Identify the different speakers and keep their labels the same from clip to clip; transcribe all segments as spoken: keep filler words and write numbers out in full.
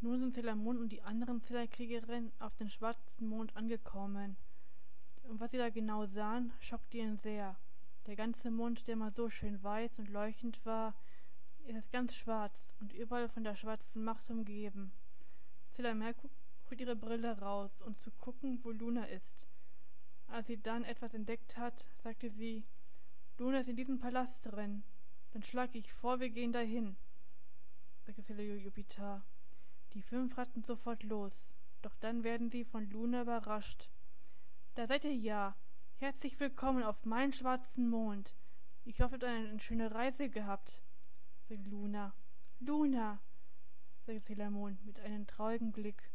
Speaker 1: Nun sind Sailor Moon und die anderen Sailor-Kriegerinnen auf den schwarzen Mond angekommen. Und was sie da genau sahen, schockte ihn sehr. Der ganze Mond, der mal so schön weiß und leuchtend war, ist jetzt ganz schwarz und überall von der schwarzen Macht umgeben. Sailor Mercury holt ihre Brille raus, um zu gucken, wo Luna ist. Als sie dann etwas entdeckt hat, sagte sie: Luna ist in diesem Palast drin. Dann schlage ich vor, wir gehen dahin, sagte Sailor Jupiter. Die fünf rannten sofort los, doch dann werden sie von Luna überrascht. Da seid ihr ja. Herzlich willkommen auf meinen schwarzen Mond. Ich hoffe, ihr habt eine schöne Reise gehabt, sagte Luna. Luna, sagte Sailor Moon mit einem traurigen Blick.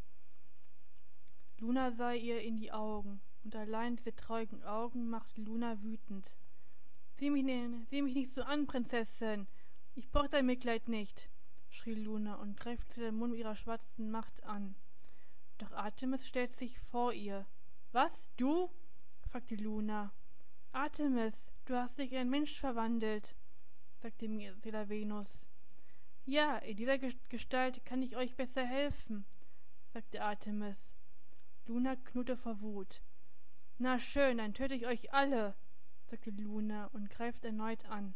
Speaker 1: Luna sah ihr in die Augen, und allein diese traurigen Augen machten Luna wütend. Sieh mich, ne, sieh mich nicht so an, Prinzessin. Ich brauche dein Mitleid nicht, schrie Luna und greift Sailor Moon mit ihrer schwarzen Macht an. Doch Artemis stellt sich vor ihr. Was, du? fragte Luna. Artemis, du hast dich in einen Mensch verwandelt, sagte mir Sailor Venus. Ja, in dieser Gestalt kann ich euch besser helfen, sagte Artemis. Luna knurrte vor Wut. Na schön, dann töte ich euch alle, sagte Luna und greift erneut an.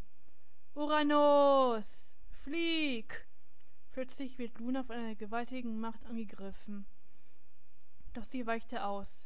Speaker 1: Uranus, flieg! Plötzlich wird Luna von einer gewaltigen Macht angegriffen. Doch sie weichte aus.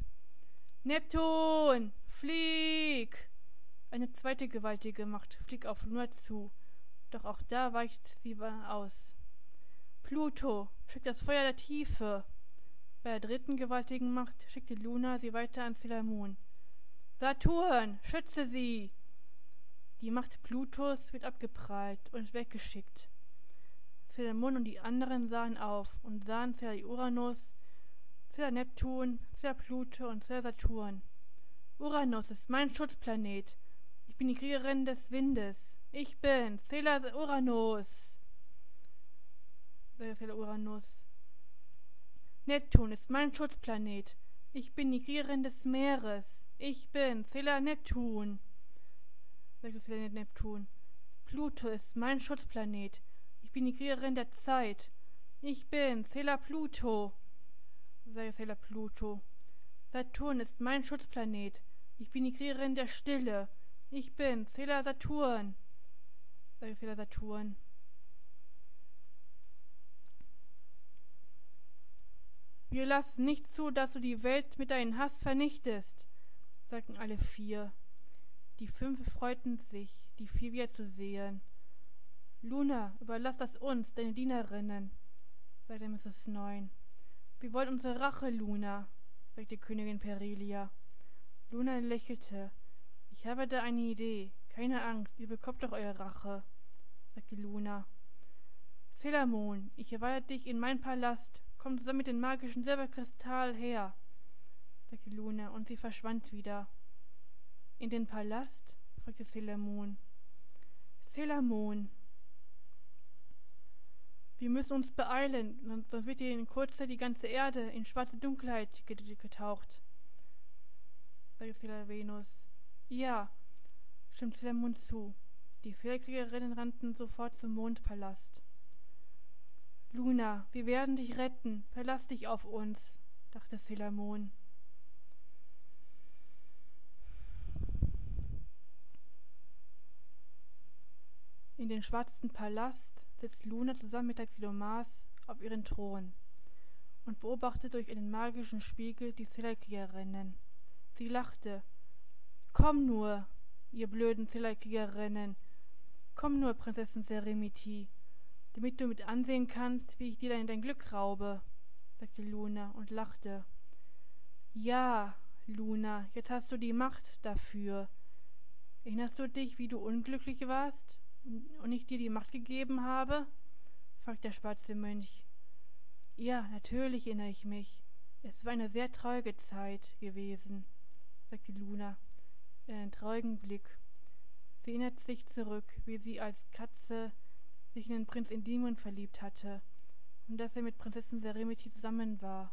Speaker 1: Neptun, flieg! Eine zweite gewaltige Macht fliegt auf Luna zu, doch auch da weicht sie aus. Pluto, schick das Feuer der Tiefe! Bei der dritten gewaltigen Macht schickte Luna sie weiter an Sailor Moon. Saturn, schütze sie! Die Macht Plutos wird abgeprallt und weggeschickt. Sailor Moon und die anderen sahen auf und sahen Sailor Uranus, Sailor Neptun, Sailor Pluto und Sailor Saturn. Uranus ist mein Schutzplanet. Ich bin die Kriegerin des Windes. Ich bin Sailor Uranus, sagte Sailor Uranus. Neptun ist mein Schutzplanet. Ich bin die Kriegerin des Meeres. Ich bin Sailor Neptun, sagte Sailor Neptun. Pluto ist mein Schutzplanet. Ich bin die Kriegerin der Zeit. Ich bin Sailor Pluto, sagte Sailor Pluto. Saturn ist mein Schutzplanet. Ich bin die Kriegerin der Stille. Ich bin Sailor Saturn, sagte Sailor Saturn. Wir lassen nicht zu, dass du die Welt mit deinem Hass vernichtest, sagten alle vier. Die fünf freuten sich, die vier wiederzusehen. Luna, überlass das uns, deine Dienerinnen, sagte Misses Neun. Wir wollen unsere Rache, Luna, sagte Königin Perilia. Luna lächelte. Ich habe da eine Idee. Keine Angst, ihr bekommt doch eure Rache, sagte Luna. Sailor Moon, ich erwarte dich in meinen Palast. Komm zusammen mit dem magischen Silberkristall her, sagte Luna, und sie verschwand wieder. In den Palast? fragte Sailor Moon. Sailor Moon, wir müssen uns beeilen, sonst wird hier in kurzer die ganze Erde in schwarze Dunkelheit getaucht, sagte Sailor Venus. Ja, stimmte Sailor Moon zu. Die Sailor-Kriegerinnen rannten sofort zum Mondpalast. Luna, wir werden dich retten. Verlass dich auf uns, dachte Sailor Moon. In den schwarzen Palast sitzt Luna zusammen mit Taxidomas auf ihrem Thron und beobachtet durch einen magischen Spiegel die Sailor-Kriegerinnen. Sie lachte. Komm nur, ihr blöden Sailor-Kriegerinnen. Komm nur, Prinzessin Seremiti, damit du mit ansehen kannst, wie ich dir dein, dein Glück raube, sagte Luna und lachte. Ja, Luna, jetzt hast du die Macht dafür. Erinnerst du dich, wie du unglücklich warst und ich dir die Macht gegeben habe? Fragte der schwarze Mönch. Ja, natürlich erinnere ich mich. Es war eine sehr traurige Zeit gewesen, sagte Luna in einem traurigen Blick. Sie erinnert sich zurück, wie sie als Katze sich in den Prinz Endymion verliebt hatte und dass er mit Prinzessin Seremiti zusammen war.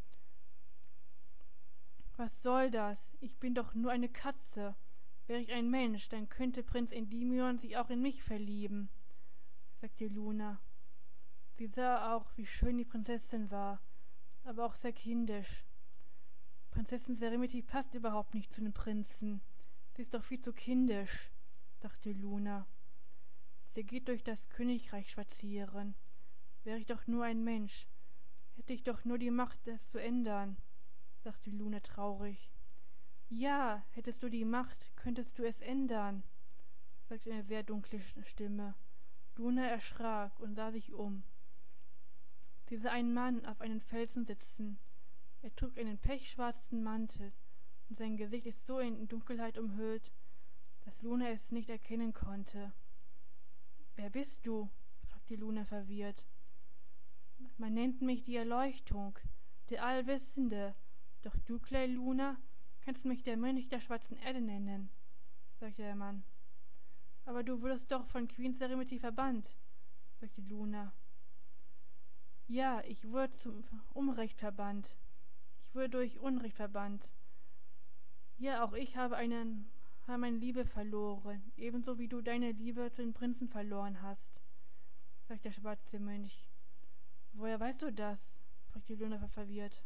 Speaker 1: Was soll das? Ich bin doch nur eine Katze. Wäre ich ein Mensch, dann könnte Prinz Endymion sich auch in mich verlieben, sagte Luna. Sie sah auch, wie schön die Prinzessin war, aber auch sehr kindisch. Prinzessin Serenity passt überhaupt nicht zu dem Prinzen. Sie ist doch viel zu kindisch, dachte Luna. Sie geht durch das Königreich spazieren. Wäre ich doch nur ein Mensch, hätte ich doch nur die Macht, das zu ändern, dachte Luna traurig. Ja, hättest du die Macht, könntest du es ändern, sagte eine sehr dunkle Stimme. Luna erschrak und sah sich um. Sie sah einen Mann auf einem Felsen sitzen. Er trug einen pechschwarzen Mantel, und sein Gesicht ist so in Dunkelheit umhüllt, dass Luna es nicht erkennen konnte. »Wer bist du?« fragte Luna verwirrt. »Man nennt mich die Erleuchtung, der Allwissende, doch du, kleine Luna, kannst mich der Mönch der schwarzen Erde nennen«, sagte der Mann. »Aber du wurdest doch von Queen Serenity verbannt«, sagte Luna. »Ja, ich wurde zum Unrecht verbannt. Ich wurde durch Unrecht verbannt. Ja, auch ich habe, einen, habe meine Liebe verloren, ebenso wie du deine Liebe zu den Prinzen verloren hast«, sagte der schwarze Mönch. »Woher weißt du das?«, fragte Luna verwirrt.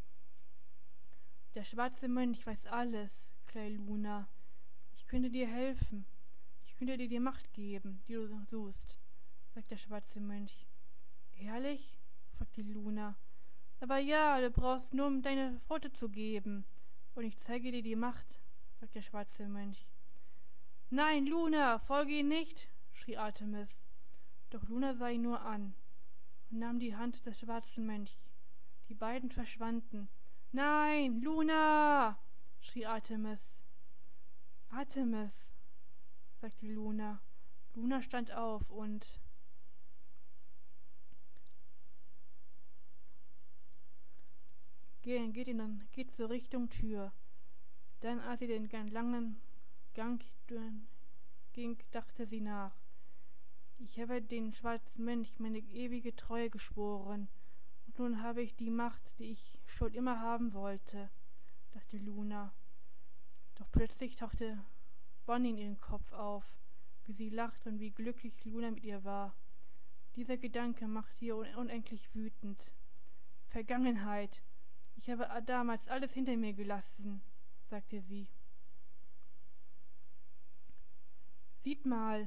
Speaker 1: »Der schwarze Mönch weiß alles, kleine Luna. Ich könnte dir helfen. Ich könnte dir die Macht geben, die du suchst«, sagte der schwarze Mönch. »Ehrlich?«, fragte Luna. »Aber ja, du brauchst nur, um deine Pfote zu geben, und ich zeige dir die Macht«, sagte der schwarze Mönch. »Nein, Luna, folge ihm nicht«, schrie Artemis. Doch Luna sah ihn nur an und nahm die Hand des schwarzen Mönchs. Die beiden verschwanden. »Nein, Luna«, schrie Artemis. »Artemis«, sagte Luna. Luna stand auf und Geht, geht, in den, geht zur Richtung Tür. Dann, als sie den langen Gang ging, dachte sie nach. Ich habe den schwarzen Mönch meine ewige Treue geschworen, und nun habe ich die Macht, die ich schon immer haben wollte, dachte Luna. Doch plötzlich tauchte Bonnie in ihren Kopf auf, wie sie lachte und wie glücklich Luna mit ihr war. Dieser Gedanke machte ihr unendlich wütend. Vergangenheit. Ich habe damals alles hinter mir gelassen, sagte sie. Sieht mal,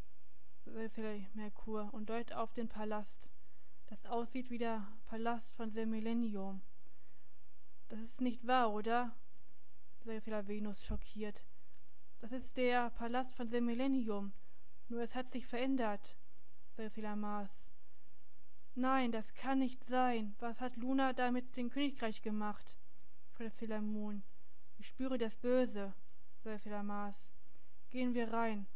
Speaker 1: sagte Merkur und deutet auf den Palast, das aussieht wie der Palast von Semilenium. Das ist nicht wahr, oder? Sagte Venus schockiert. Das ist der Palast von Semilenium, nur es hat sich verändert, sagte Mars. Nein, das kann nicht sein. Was hat Luna da mit dem Königreich gemacht? fragte Sailor Moon. Ich spüre das Böse, sagte Sailor Mars. Gehen wir rein,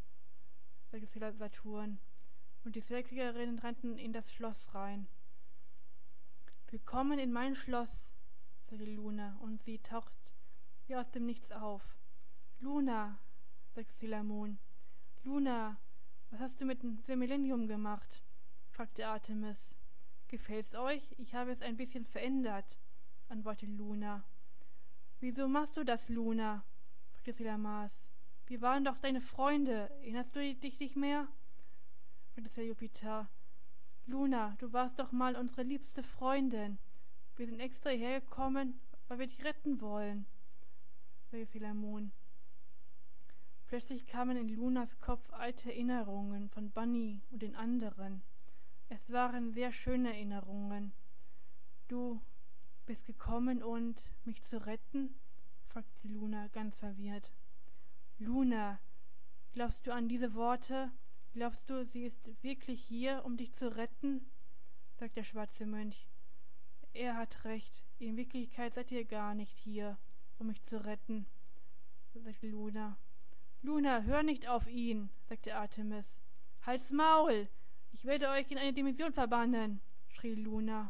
Speaker 1: sagte Sailor Saturn. Und die Zwergkriegerinnen rannten in das Schloss rein. Willkommen in mein Schloss, sagte Luna, und sie taucht wie aus dem Nichts auf. Luna, sagte Sailor Moon. Luna, was hast du mit dem Semilenium gemacht? fragte Artemis. Gefällt's euch? Ich habe es ein bisschen verändert, antwortete Luna. Wieso machst du das, Luna? fragte Sailor Mars. Wir waren doch deine Freunde. Erinnerst du dich nicht mehr? fragte Sailor Jupiter. Luna, du warst doch mal unsere liebste Freundin. Wir sind extra hierher gekommen, weil wir dich retten wollen, sagte Sailor Moon. Plötzlich kamen in Lunas Kopf alte Erinnerungen von Bunny und den anderen. Es waren sehr schöne Erinnerungen. Du bist gekommen, und mich zu retten? fragte Luna ganz verwirrt. Luna, glaubst du an diese Worte? Glaubst du, sie ist wirklich hier, um dich zu retten? sagte der schwarze Mönch. Er hat recht. In Wirklichkeit seid ihr gar nicht hier, um mich zu retten, sagte Luna. Luna, hör nicht auf ihn, sagte Artemis. Halt's Maul! Ich werde euch in eine Dimension verbannen, schrie Luna.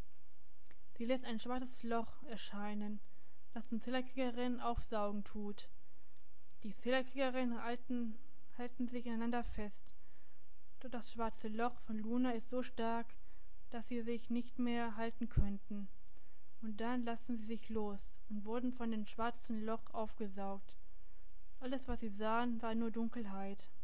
Speaker 1: Sie lässt ein schwarzes Loch erscheinen, das den Zählerkriegerinnen aufsaugen tut. Die Zählerkriegerinnen halten, halten sich ineinander fest. Doch das schwarze Loch von Luna ist so stark, dass sie sich nicht mehr halten könnten. Und dann lassen sie sich los und wurden von dem schwarzen Loch aufgesaugt. Alles, was sie sahen, war nur Dunkelheit.